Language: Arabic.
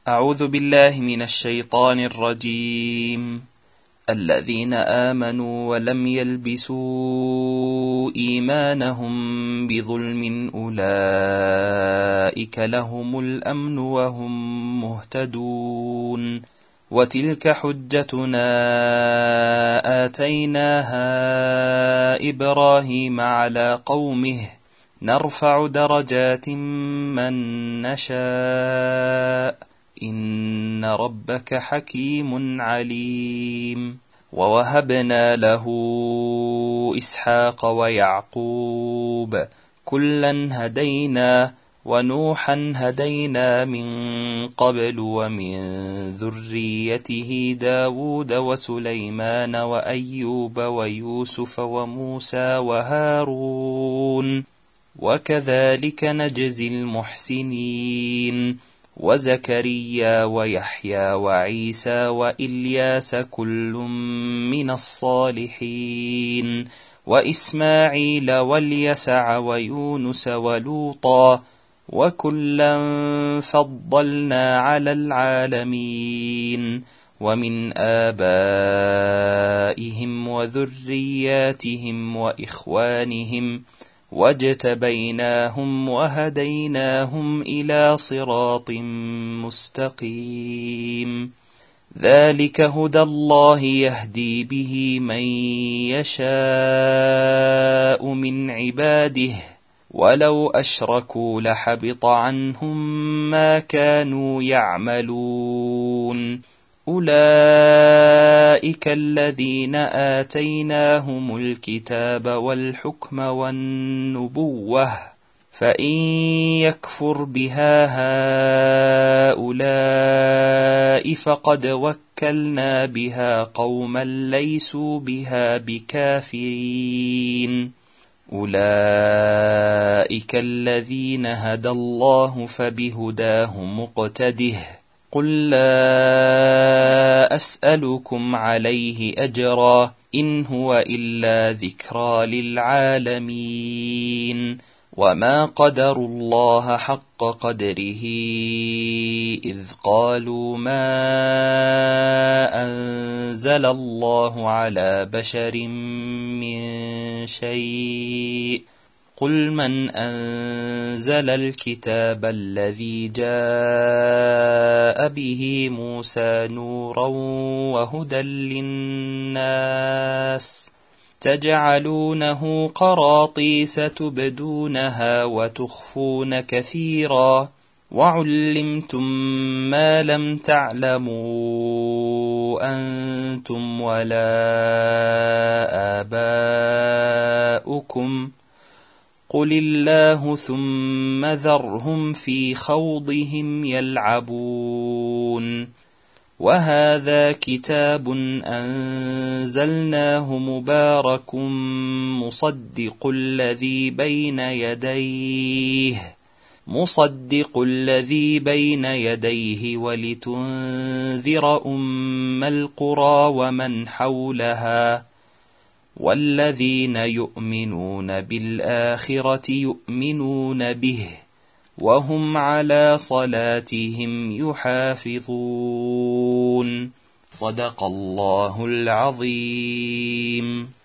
أعوذ بالله من الشيطان الرجيم. الذين آمنوا ولم يلبسوا إيمانهم بظلم أولئك لهم الأمن وهم مهتدون. وتلك حجتنا آتيناها إبراهيم على قومه نرفع درجات من نشاء إن ربك حكيم عليم. ووهبنا له إسحاق ويعقوب كلا هدينا ونوحا هدينا من قبل ومن ذريته داود وسليمان وأيوب ويوسف وموسى وهارون وكذلك نجزي المحسنين. وزكريا ويحيى وعيسى وإلياس كل من الصالحين وإسماعيل واليسع ويونس ولوطا وكلا فضلنا على العالمين. ومن آبائهم وذرياتهم وإخوانهم واجتبيناهم وهديناهم إلى صراط مستقيم. ذلك هدى الله يهدي به من يشاء من عباده ولو أشركوا لحبط عنهم ما كانوا يعملون. أولئك الذين آتيناهم الكتاب والحكم والنبوة فإن يكفر بها هؤلاء فقد وكلنا بها قوما ليسوا بها بكافرين. أولئك الذين هدى الله فبهداه مقتده. قل لا أسألكم عليه أجرا إن هو إلا ذكرى للعالمين. وما قدروا الله حق قدره إذ قالوا ما أنزل الله على بشر من شيء. قل من أنزل الكتاب الذي جاء به موسى نورا وهدى للناس تجعلونه قراطيس تبدونها وتخفون كثيرا وعلمتم ما لم تعلموا أنتم ولا آباؤكم قل الله ثم ذرهم في خوضهم يلعبون. وهذا كتاب أنزلناه مبارك مصدق الذي بين يديه ولتنذر أم القرى ومن حولها والذين يؤمنون بالآخرة يؤمنون به وهم على صلاتهم يحافظون. صدق الله العظيم.